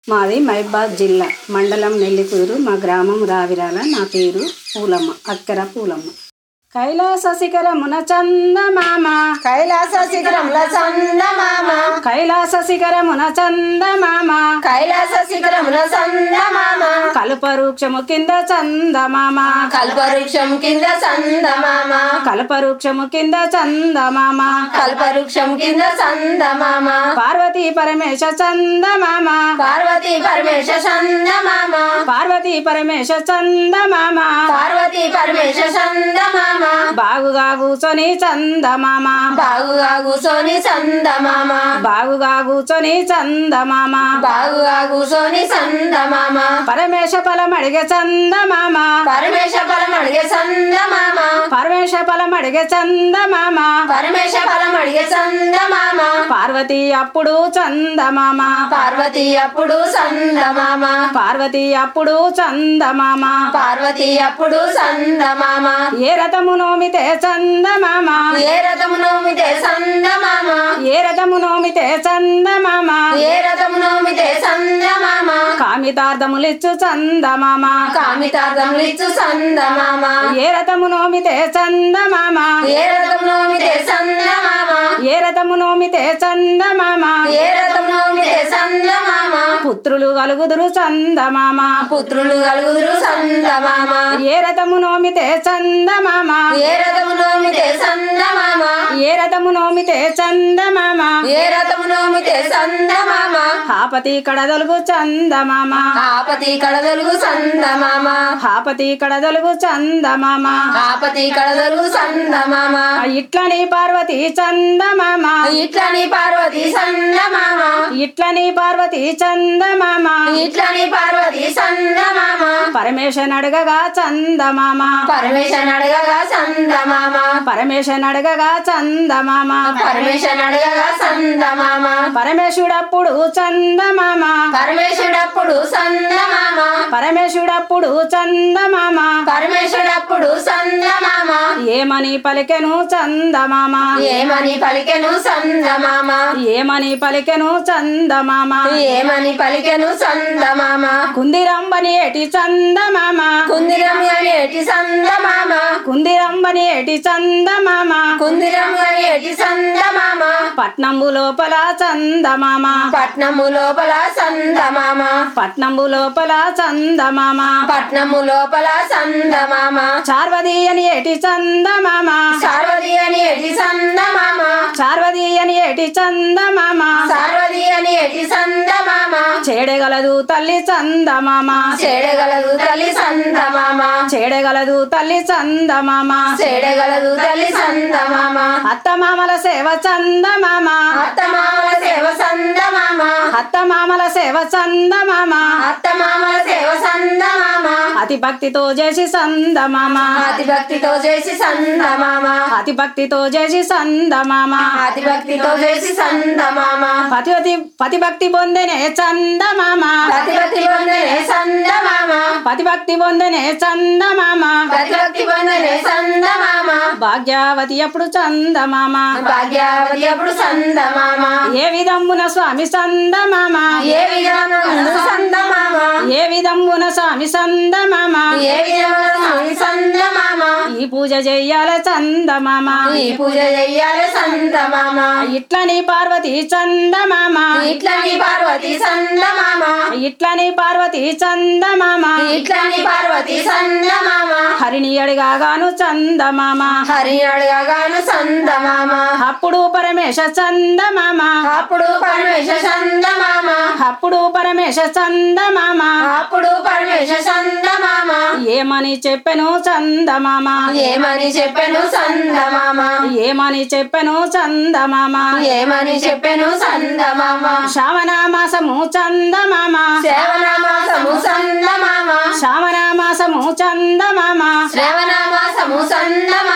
మాది మహబాద్ జిల్లా మండలం నెల్లికూరు. మా గ్రామం రావిరాల. నా పేరు పూలమ్మ, అక్కర పూలమ్మ. కైలాస శిఖరమున చందమామ, కైలాస శిఖరముల చందమామ, కైలాస శిఖరమున చందమామ, కైలాస శిఖరముల చందమామ, కల్పవృక్షము కింద చందమామ, కల్పవృక్షం కింద చందమామ, కల్పవృక్షము కింద చందమామ, కల్పవృక్షం కింద చందమామ, పార్వతీ పరమేశ చందమామ, పార్వతీ పరమేశ చందమామ, పార్వతీ పరమేశ చందమామ, పార్వతీ పరమేశ చందమామ, బాగుగా కూర్చొని చందమామ, బాగుగా కూర్చొని చందమామ, బాగుగా కూర్చొని చందమామ, బాగుగా కూర్చొని చందమామ, పరమేశ ఫలమడిగే చందమామ, పరమేశ ఫలం అడిగే చందమామ, పరమేశ ఫలమడిగే చందమామ, పరమేశ ఫలం అడిగే చందమామ, పార్వతీ అప్పుడు చందమామ, పార్వతీ అప్పుడు చందమామ, పార్వతీ అప్పుడు చందమామ, పార్వతీ అప్పుడు చందమామ, ఏ రథము నోమితే చందమామ, ఏ రథము నోమితే చందమామ, ఏ రథము నోమితే చందమామ, ఏ రథము నోమితే చందమామ, కామితార్థములిచ్చు చందమామ, కామితార్థములిచ్చు చందమామ, ఏ రథము నోమితే చందమామ, ఏ రథము నోమితే చందమామ, ఏ రథము నోమితే చందమామ, ఏ రథము నోమితే చందమామ, పుత్రులు కలుగుదురు చందమామ, పుత్రులు కలుగుదురు చందమామ, ఏ రథము నోమితే చందమామ, ఏ రథము నోమితే చందమామ, ఏ రథము నోమితే చందమామ, ఏ రథము నోమితే చందమామ, హాపతి కడదలుగు చందమామ, ఆపతి కడదలుగు చందమామ, హాపతి కడదలుగు చందమామ, ఆపతి కడదలుగు చందమామ, ఇట్లని పార్వతి చందమామ, ఇట్లని పార్వతి చందమామ, ఇట్లని పార్వతి చందమామ, ఇట్లని పార్వతి చందమామ, పరమేశ నడగగా చందమామ, పరమేశ నడగగా చందమామ, పరమేశ నడగగా చందమామ, పరమేశ నడగగా చందమామ, పరమేశుడప్పుడు చందమామ, పరమేశుడప్పుడు చందమామ, పరమేశుడప్పుడు చందమామ, పరమేశుడప్పుడు చందమామ, ఏమని పలికెను చందమామ, ఏమని పలికెను చందమామ, ఏమని పలికెను చందమామ, ఏమని పలికెను చందమామ, కుందిరంబని ఏటి చందమామ, కుందిరం ఏటి చందమామ, కుందిరంబని ఏటి చందమామ, కుందిరం ఏటి చందమామ, పట్నంబు లోపల చందమామ, పట్నము లోపల చందమామ, పట్నంబు లోపల చందమామ, పట్నము లోపల చందమామ, చార్వదీయని ఏటి చందమామ, సార్వది అని ఎటి చందమామ, చార్వదీయని ఏటి చందమామ, సార్వది అని ఎటి చందమామ, చేడగలదు తల్లి చందమామ, చేడగలదు తల్లి చందమామ, చేడగలదు తల్లి చందమామ, చేడగలదు తల్లి చందమామ, అత్తమామల సేవ చందమామ, అత్తమామల సేవ చందమామ, అత్తమామల సేవ చందమామ, అత్తమామల సేవ చందమామ, అతి భక్తితో చేసి చందమామ, అతి భక్తితో చేసి చందమామ, అతి భక్తితో చేసి చందమామ, అతి భక్తితో చేసి చందమామ, పతిభక్తి పొందెనే చందమామ, ప్రతిభక్తి పొందనే చందమామ, పతిభక్తి పొందెనే చందమామ, ప్రతిభక్తి పొందనే చందమామ, భాగ్యావతి అప్పుడు చందమామ, భాగ్యావతి అప్పుడు చందమామ, ఏ విధమున స్వామి చందమామ, ఏ విధానమున చందమామ, ఏ విధమున స్వామి చందమామ, ఏ విధానమున చందమామ, ఈ పూజ చెయ్యాల చందమామ, ఈ పూజ చెయ్యాలి చందమామ, ఇట్లని పార్వతి చందమామ, ఇట్లని పార్వతి చందమామ, ఇట్లని పార్వతి చందమామ, ఇట్లని పార్వతి చందమామ, హరిని అడిగాగాను చందమామ, హరి అడగగాను చందమామ, అప్పుడు పరమేశ చందమామ, అప్పుడు పరమేశ చందమామ, అప్పుడు పరమేశ చందమామ, అప్పుడు పరమేశ చందమామ, ఏమని చెప్పెను చందమామ, ఏమని చెప్పెను చందమామ, ఏమని చెప్పెను చందమామ, ఏమని చెప్పెను చందమామ, శ్రావణ మాసము చందమామ, శ్రవణ మాసము చందమామ, శ్రావణ మాసము చందమామ, శ్రవణ మాసము చందమామ,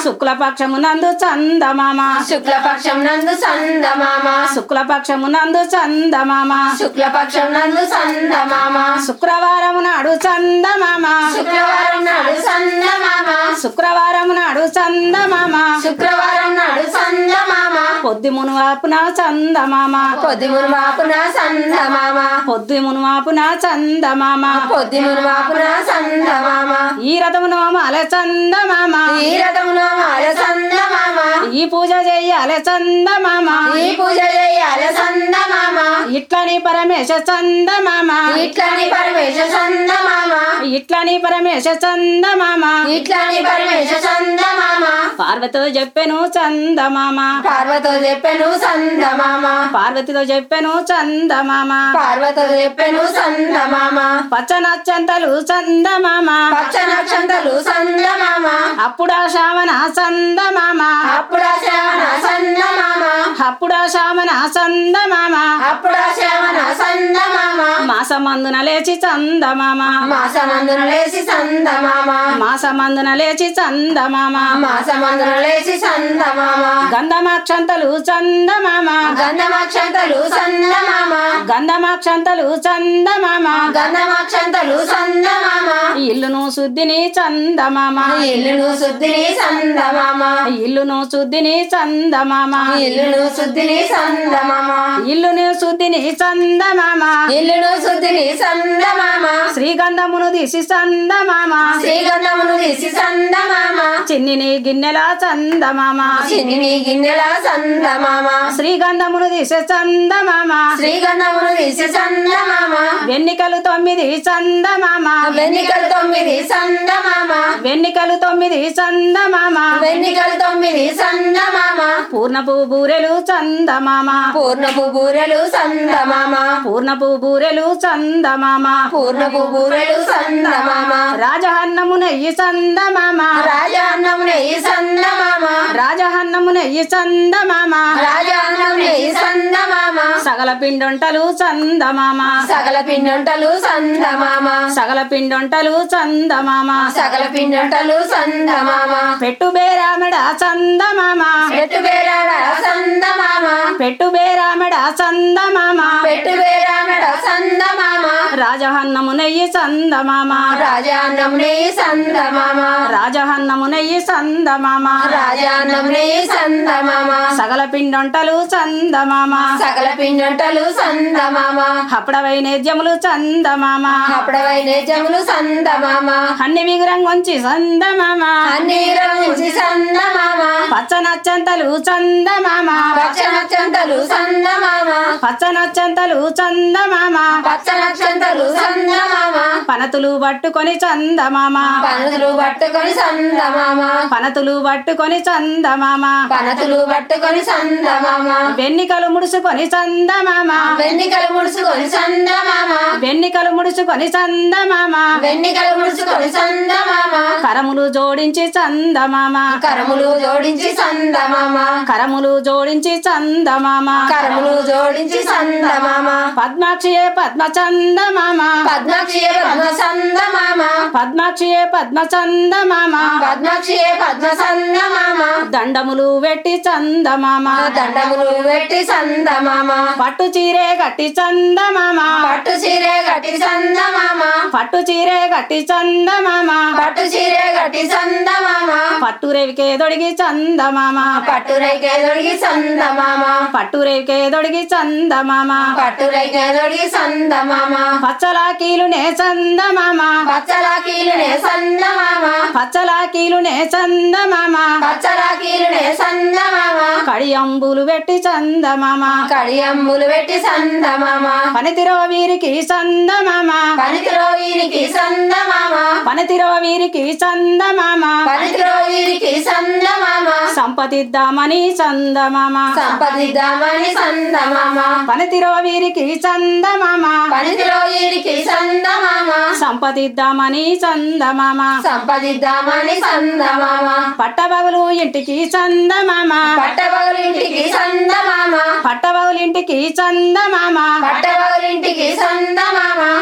శుక్లపక్షమునందు చందమామ శుక్లపక్షం నందు సందమామ శుక్లపక్షమునందు చందమామ శుక్లపక్షం నందు సందమామ శుక్రవారం నాడు చందమామ శుక్రవారం నాడు సందమామ శుక్రవారం నాడు చందమామ శుక్రవారం నాడు సందమామ పొద్దు మునువాపున చందమామ పొద్దు మునుమాపున సందమామ పొద్దు మునువాపున చందమామ పొద్దు మునుమాపున సందమామ ఈ రథమును మాల చందమామ ఈ రథమును మాల సందమామ ఈ పూజ చెయ్యాలి చందమామ ఈ పూజ చేయాలి సందమామ ఇట్లని పరమేశ చందమామ ఇట్లని పరమేశ సందమామ ఇట్లని పరమేశ చందమామ ఇట్లని పరమేశ సందమామ పార్వతితో చెప్పెను చందమామ పార్వతో చెప్పెను సందమామ పార్వతితో చెప్పెను చందమామ పార్వతో చెప్పెను సందమామ పచ్చనచ్చంతలు చందమామ పచ్చ నక్షంతలు సందమామ అప్పుడా శ్రావణ చందమామ అప్పుడా శ్రవణ సందమామ అప్పుడా శ్రావణ చందమామ అప్పుడా శ్రవణ సందమామ మాసమందున లేచి చందమామ మాసమందున లేచి సందమామ మాసమందున లేచి చందమామ మాసమందున లేచి సందమామ గంధమాక్షంతలు చందమామ గంధమక్షంతలు సందమామ గంధమాక్షంతలు చందమామ గంధమక్షంతలు సందమామ ఇల్లును శుద్ధిని చందమామ ఇల్లును శుద్ధిని సందమామ ఇల్లును శుద్ధిని చందమామ ఇల్లును శుద్ధిని సందమామ ఇల్లును శుద్ధిని చందమామ ఇల్లును శుద్ధిని సందమామ శ్రీగంధమును తీసి చందమామ శ్రీగంధమును తీసి సందమామ చిన్నిని గిన్నెల చందమామ చిన్ని గిన్నెల సందమామ శ్రీగంధమును తీసి చందమామ శ్రీగంధమును తీసి సందమామ వెన్నికలు 9 చందమామ వెన్నికలు 9 సందమామ వెన్నికలు 9 చందమామ వెన్నికలు 9 సందమామ పూర్ణపు బూరెలు చందమామ పూర్ణపు బూరెలు సందమామ పూర్ణపు బూరెలు చందమామ పూర్ణపు బూరెలు సందమామ రాజహన్నము నెయ్యి చందమామ రాజాన్నం నెయ్యి సందమామ రాజహన్నము నెయ్యి చందమామ రాజాన్నం నెయ్యి సందమామ సగల పిండొంటలు చందమామ సకల పిండొంటలు సందమామ సగల పిండొంటలు చందమామ సకల పిండొంటలు సందమామ పెట్టు బేరామెడ చందమామ పెట్టు బేరాడ సందమామ పెట్టు బేరామెడ చందమామ పెట్టు బేరాడ సందమామ రాజహన్నము నెయ్యి చందమామ రాజాన్నం నెయ్యి సందమామ రాజహన్నము నెయ్యి చందమామ రాజాన్నం నెయ్యి సందమామ సగల పిండొంటలు చందమామ సకల పిండొంటలు సందమామ హపడ వైనేద్యములు చందమామ అప్పుడ వైనేజములు సందమామ అన్ని విగ్రంగొంచి చందమామ అన్ని రంచి సందమామ పచ్చనచ్చంతలు చందమామ పచ్చనక్షంతలు సందమామ పచ్చనచ్చంతలు చందమామ పచ్చనక్షంతలు సందమామ పనతులు పట్టుకొని చందమామ పనతులు పట్టుకొని సందమామ పనతులు పట్టుకొని చందమామ పనతులు పట్టుకొని సందమామ వెన్నికలు ముడుచుకొని చందమామ వెన్నికలు ముడుచుకొని సందమామ వెన్నికలు ముడుచుకొని చందమామ వెన్నికలు ముడుచుకొని సందమామ కరములు జోడించి చందమామ కరములు జోడించి సందమామ కరములు జోడించి చందమామ కరములు జోడించి సందమామ పద్మాక్షియే పద్మ చందమామ పద్మాక్షియే పద్మ సందమామ పద్మాక్షియే పద్మ చందమామ పద్మాక్షియే పద్మ సందమామ దండములు వెట్టి చందమామ దండములు పెట్టి సందమామ పట్టు చీరే గట్టి చందమామ పట్టు చీరే గట్టి సందమామ పట్టు చీరే గట్టి చందమామ పట్టు చీరే గట్టి సందమామ పట్టు రేవికే దొడిగి చందమామ పట్టు రైకే దొడిగి సందమామ పట్టు రేవికే దొడిగి చందమామ పట్టు రైకే దొడిగి సందమామ పచ్చలాకీలునే చందమామ పచ్చలాకీలునే సందమామ పచ్చలాకీలునే చందమామ పచ్చలాకీలునే సందమామ కడియంబులు పెట్టి చందమామ కడియంబులు పెట్టి సందమామ పనితిరో వీరికి చందమామ పనితిరో వీరికి సందమామ పనితిరో వీరికి చందమామ పనితిరో వీరికి సందమామ సంపతిద్దామని చందమామ సంపదిద్దామని సందమామ పనితిరో వీరికి చందమామ పనితిరో వీరికి సందమామ సంపతిద్దామని చందమామ సంపదిద్దామని సందమామ పట్టబగులు ఇంటికి చందమామ పట్టబగలింటికి సందమామ పట్టబగులు ఇంటికి చందమామ పట్టబగలింటికి సందమామ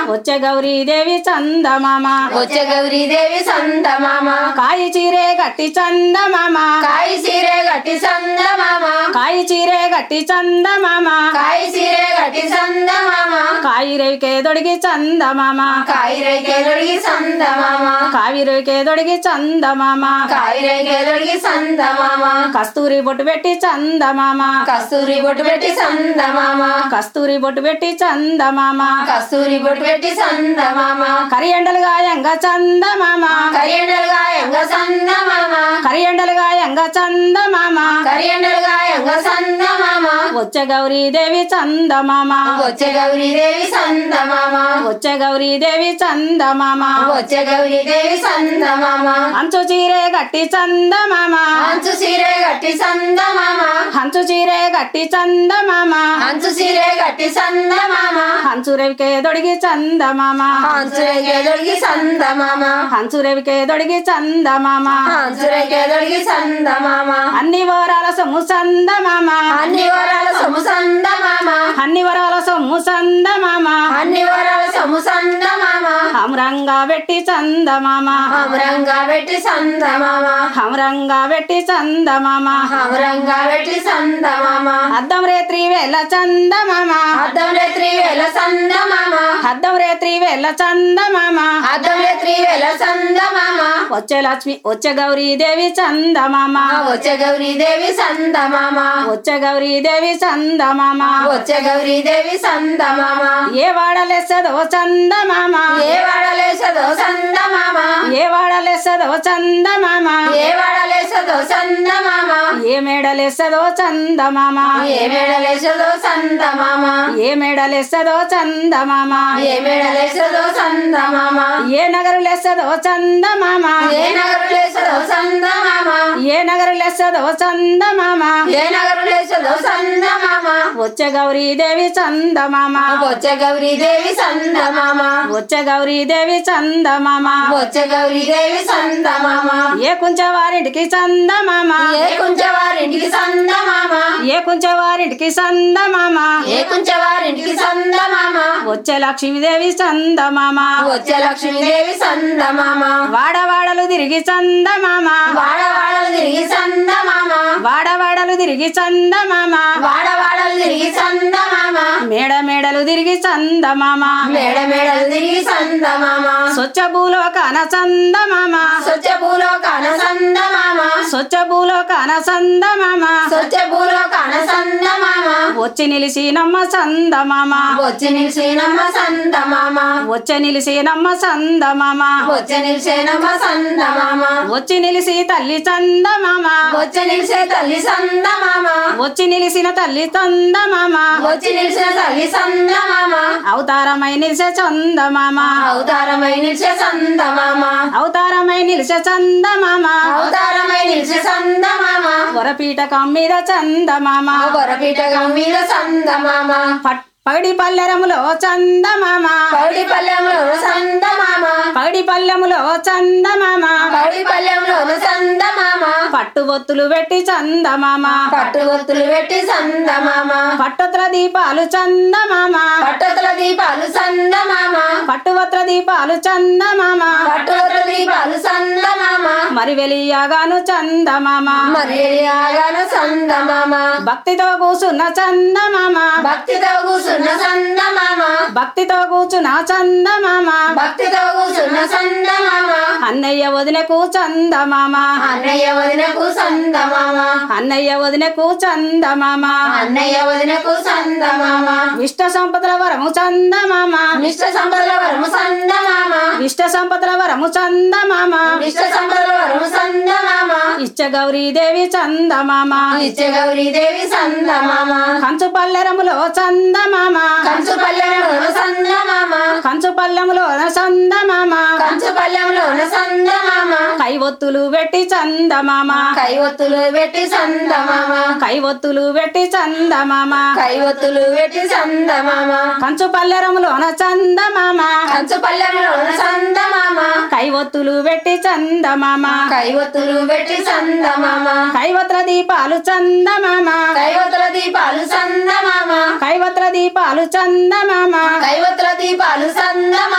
వచ్చే గౌరీదేవి చందమామ వచ్చే గౌరీదేవి చందమామ కాయి చీరే గట్టి చందమామ కాయి సీరే గట్టి చందమామ కాయి చీరే గట్టి చందమామ కాయి సీరే గట్టి చందమామ కాయి రేవికే దొడిగి చందమామ కాయి రేకే దొడిగి చందమామ కావి రేవికే దొడిగి చందమామ కాయి రేకే దొడిగి చందమామ కస్తూరి బొట్టు పెట్టి చందమామ కస్తూరి బొట్టు పెట్టి చందమామ కస్తూరి బొట్టు పెట్టి చందమామ కస్తూరి బొట్టు పెట్టి చందమామ కరియండలు గాయంగా చందమామ కరియండలు గాయంగా చందమామ కరియండలు గాయంగా చందమామ కరియండలు గాయంగా చందమామ వచ్చే గౌరీదేవి చందమామ వచ్చే గౌరీదేవి చందమామ వచ్చే గౌరీదేవి చందమామ వచ్చే గౌరీదేవి చందమామ అంచు చీరే గట్టి చందమామ అంచు సీరే గట్టి చందమామ హంచు చీరే గట్టి చందమామ అంచు సీరే గట్టి చందమామ హంచు రేవికే దొడిగి చందమామ అంచు రేకే దొడిగి చందమామ హంచు రేవికే దొడిగి చందమామ అంచు రేకే దొడిగి చందమామ అన్ని వరాల సొమ్ము చందమామ అన్ని వరాల సొమ్ము చందమామ అన్ని వరాల సొమ్ము చందమామ అన్ని వరాల సొమ్ము చందమామ హమరంగా పెట్టి చందమామ హమరంగా పెట్టి చందమామ హమరంగా పెట్టి చందమామ హమరంగా పెట్టి చందమామ అద్దం రేత్రి వేళ చందమామ అద్దం రేత్రి వేల చందమామ అద్దం రేత్రి వేళ చందమామ అద్దం రేత్రి వేల చందమామ వచ్చే లక్ష్మి వచ్చే గౌరీదేవి చందమామ వచ్చే గౌరీదేవి చందమామ వచ్చే గౌరీదేవి చందమామ వచ్చే గౌరీదేవి చందమామ ఏ వాడలేసదో చందమామ ఏ వాడలేసదో చందమామ ఏ వాడలేసదో చందమామ ఏ వాడలేసదో చందమామ ఏ మేడలేసదో చందమామ ఏ మేడలేసదో చందమామ ఏ మేడలేసదో చందమామ ఏ మేడలేసదో చందమామ ఏ నగరులేసదో చందమామ ఏ నగరులేసదో చందమామ ఏ నగరులేసదో చందమామ ఏ నగరులేసదో చందమామ వచ్చే గౌరీదేవి చందమామ వచ్చే గౌరీదేవి చందమామ వచ్చే గౌరీదేవి చందమామ వచ్చే గౌరీదేవి చందమామ ఏ కుంచవారింటికి చందమామ ఏ కుంచవారింటికి చందమామ ఏ కుంచవారింటికి చందమామ ఏ కుంచవారింటికి చందమామ వచ్చే లక్ష్మీదేవి చందమామ వచ్చే లక్ష్మీదేవి చందమామ వాడవాడలు తిరిగి చందమామ వాడవాడలు తిరిగి చందమామ వాడవాడలు తిరిగి చందమామ వాడవాడలు తిరిగి చందమామ మేడ మేడలు తిరిగి చందమామ మేడ మేడలు తిరిగి చందమామ స్వచ్ఛ భూలోకాన చందమామ స్వచ్ఛ భూలోకాన చందమామ స్వచ్ఛ భూలోకాన చందమామ స్వచ్ఛ భూలోకాన చందమామ వచ్చి నిలిసినమ్మ చందమామ వచ్చి నిలిచేనమ్మ చందమామ వచ్చి నిలిసినమ్మ చందమామ వచ్చి నిలిచేనమ్మ చందమామ వచ్చి నిలిసి తల్లి చందమామ వచ్చి నిలిచే తల్లి చందమామ వచ్చి నిలిసిన తల్లి చందమామ వచ్చి నిలిచిన తల్లి చందమామ అవతారమై నిలిసే చందమామ అవతారమై నిలిచే చందమామ అవతారమై నిలిసే చందమామ అవతారమై నిలిచే చందమామ వరపీఠకం మీద చందమామ వరపీఠకం మీద చందమామ పగడి పల్లెరములో చందమామ పౌడి పల్లెంలో చందమామ పగడి పల్లెములో చందమామ పౌడి పల్లెంలో చందమామ పట్టు ఒత్తులు పెట్టి చందమామ పట్టు ఒత్తులు పెట్టి చందమామ పట్టొత్ర దీపాలు చందమామ పట్టుతుల దీపాలు చందమామ పట్టువత్ర దీపాలు చందమామ పట్టుతుల దీపాలు చందమామ మరి వెలియగాను చందమామ మరి ఆగాను చందమామ భక్తితో కూసున్న చందమామ భక్తితో కూసున్న చందమామ భక్తితో కూచున్న చందమామ భక్తితో కూసున్న చందమామ అన్నయ్య వదినకు చందమామ అన్నయ్య వదినకు చందమామ అన్నయ్య వదినకు చందమామ అన్నయ్య వదినకు చందమామ విష్ట సంపదల వరము చందమామ నిష్ట సంపదల వరము చందమామ విష్ట సంపదల వరము చందమామ నిష్ట సంపదల వరము చందమామ ఇచ్చ గౌరీదేవి చందమామ నిత్య గౌరీదేవి చందమామ కంచు పల్లెరములో చందమామ కంచు పల్లెంలోన చందమామ కంచు పల్లెములో చందమామ కంచు పల్లెంలోన చందమామ కైవొత్తులు పెట్టి చందమామ కైవొత్తులు పెట్టి చందమామ కైవొత్తులు పెట్టి చందమామ కైవొత్తులు పెట్టి చందమామ కంచు పల్లెరములోన చందమామ కంచు పల్లెంలోన చందమామ కైవొత్తులు పెట్టి చందమామ కైవొత్తులు పెట్టి చందమామ కైవత్ర దీపాలు చందమామ కైవొత్తుల దీపాలు చందమామ కైవత్ర దీపాలు చందమామ కైవొత్తుల దీపాలు చందమామ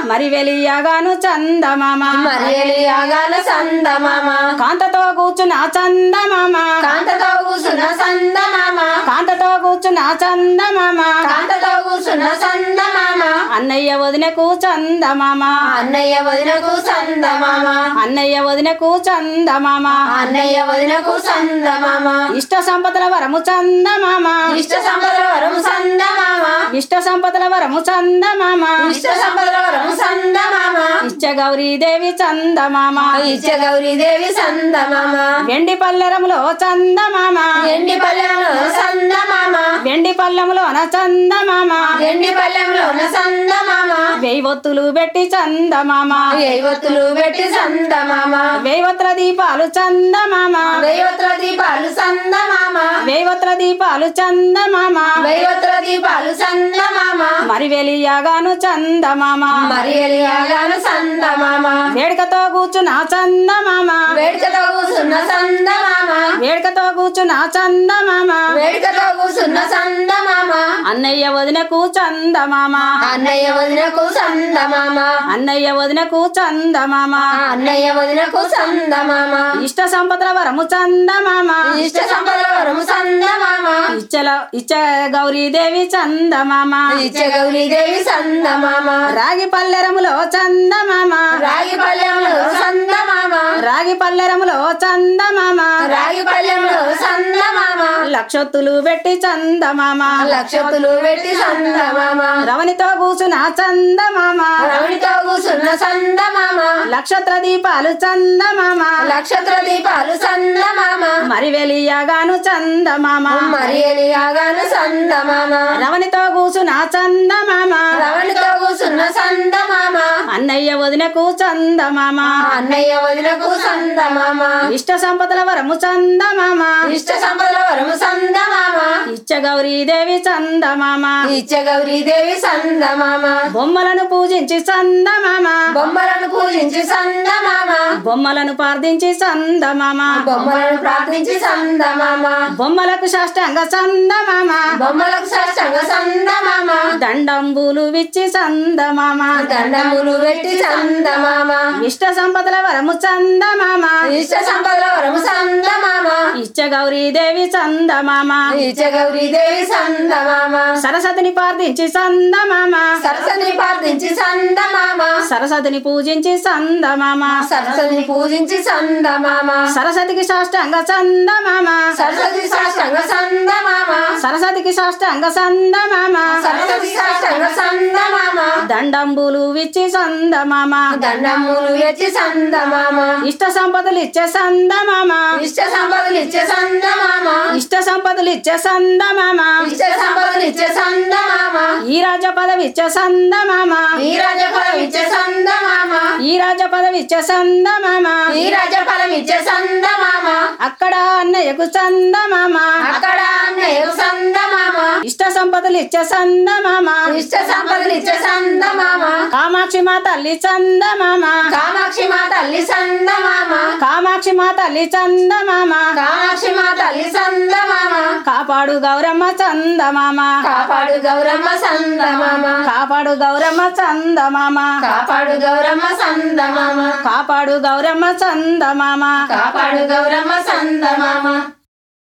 మరి వెలియగాను చందమామ మరియలియాగాన సందమామ కాంతతో కూర్చున్న చందమామ కాంతతో కూసున్న సందమామ కాంతతో కూర్చున్న చందమామ కాంతతో కూసున్న సందమామ అన్నయ్య వదినకు చందమామ అన్నయ్య వదినకు సందమామ అన్నయ్య వదినకు చందమామ అన్నయ్య వదినకు సందమామ ఇష్ట సంపదల వరము చందమామ ఇష్ట సంపదల వరము సందమామ ఇష్ట సంపదల వరము చందమామ ఇష్ట సంపదల వరము సందమామ ఇచ్చ గౌరీదేవి చందమామ ఇచ్చ గౌరీదేవి సందమామ వెండి పల్లెరములో చందమామ ఎండి పల్లెంలో సందమామ వెండి పల్లెములోన చందమామ ఎండి పల్లెంలోన సందమామ వెయ్యి ఒత్తులు పెట్టి చందమామ వెయ్యొత్తులు పెట్టి సందమామ వెయ్యి ఒత్తుల దీపాలు చందమామ వెయ్యొత్తుల దీపాలు సందమామ వెయ్యి ఒత్తుల దీపాలు చందమామ వెయ్యొత్తుల దీపాలు సందమామ మరి వెలియగాను చందమామ మరియలియాగాను సందమామ వేడుకతో కూర్చున్న చందమామ వేడుకతో కూసున్న సందమామ వేడుకతో కూర్చున్న చందమామ వేడుకతో కూసున్న సందమామ అన్నయ్య వదినకు చందమామ అన్నయ్య వదినకు సందమామ అన్నయ్య వదినకు చందమామ అన్నయ్య వదినకు సందమామ ఇష్ట సంపదల వరము చందమామ ఇష్ట సంపదల వరము సందమామ ఇచ్చ గౌరీదేవి చందమామ ఇచ్చ గౌరీదేవి సందమామ రాగి పల్లెరములో చందమామ రాగి పల్లెంలో సందమామ రాగి పల్లెరములో చందమామ రాగి పల్లెంలో సందమామ లక్షొత్తులు పెట్టి చందమామ లక్షతులు పెట్టి సందమామ రవణితో కూర్చున్న చందమామ రమణితో కూసున్న సందమామ నక్షత్ర దీపాలు చందమామ నక్షత్ర దీపాలు సందమామ మరి వెలియగాను చందమామ మరియలియాగాను సందమామ రవణితో కూర్చున్న చందమామ రమణితో కూసున్న సందమామ అన్నయ్య వదినకు చందమామ అన్నయ్య వదినకు సందమామ ఇష్ట సంపదల వరము చందమామ ఇష్ట సంపదల వరము సందమామ ఇచ్చ గౌరీదేవి చందమామ ఇచ్చ గౌరీదేవి సందమామ బొమ్మలను పూజించి చందమామ బొమ్మలను పూజించి సందమామ బొమ్మలను ప్రార్థించి చందమామ బొమ్మలను ప్రార్థించి సందమామ బొమ్మలకు సాష్టాంగ చందమామ బొమ్మలకు సాష్టాంగ సందమామ దండంబులు విచ్చి చందమామ దండములు పెట్టి సందమామ ఇష్ట సంపదల వరము చందమామ ఇష్ట సంపదల వరము సందమామ ఇచ్చ గౌరీదేవి చందమామ ఇచ్చ గౌరీదేవి సందమామ సరస్వతిని ప్రార్థించి చందమామ సరస్వతిని ప్రార్థించి సందమామ సరస్వతిని పూజించి చందమామ సరస్వతిని పూజించి సందమామ సరస్వతికి సాష్టాంగ చందమామ సరస్వతి సాష్టాంగ సందమామ సరస్వతికి సాష్టాంగ చందమామ సరస్వతి సాష్టాంగ సందమామ దండంబులు విచ్చి చందమామ దండములు ఎత్తి సందమామ ఇష్ట సంపదలు ఇచ్చే చందమామ ఇష్ట సంపదలు ఇచ్చే సందమామ ఇష్ట సంపదలు ఇచ్చే చందమామ ఇష్ట సంపదలు ఇచ్చే సందమామ ఈ రాజ పదవి ఇచ్చే చందమామ ఈ రాజఫలం ఇచ్చే సందమామ ఈ రాజ పదవి ఇచ్చే చందమామ ఈ రాజఫలం ఇచ్చే సందమామ అక్కడ అన్నయ్యకు చందమామ అక్కడ అన్నయ్యకు సందమామ ఇష్ట సంపదలు ఇచ్చే చందమామ ఇష్ట సంపదలు ఇచ్చే సందమామ కామాక్షి మా తల్లి చందమామ కామాక్షి మా తల్లి సందమామ కామాక్షి మా తల్లి చందమామ కామాక్షి మా తల్లి సందమామ కాపాడు గౌరమ్మ చందమామ కాపాడు గౌరమ్మ సందమామ కాపాడు గౌరమ్మ చందమామ కాపాడు గౌరమ్మ సందమామ కాపాడు గౌరమ్మ చందమామ కాపాడు గౌరమ్మ సందమామ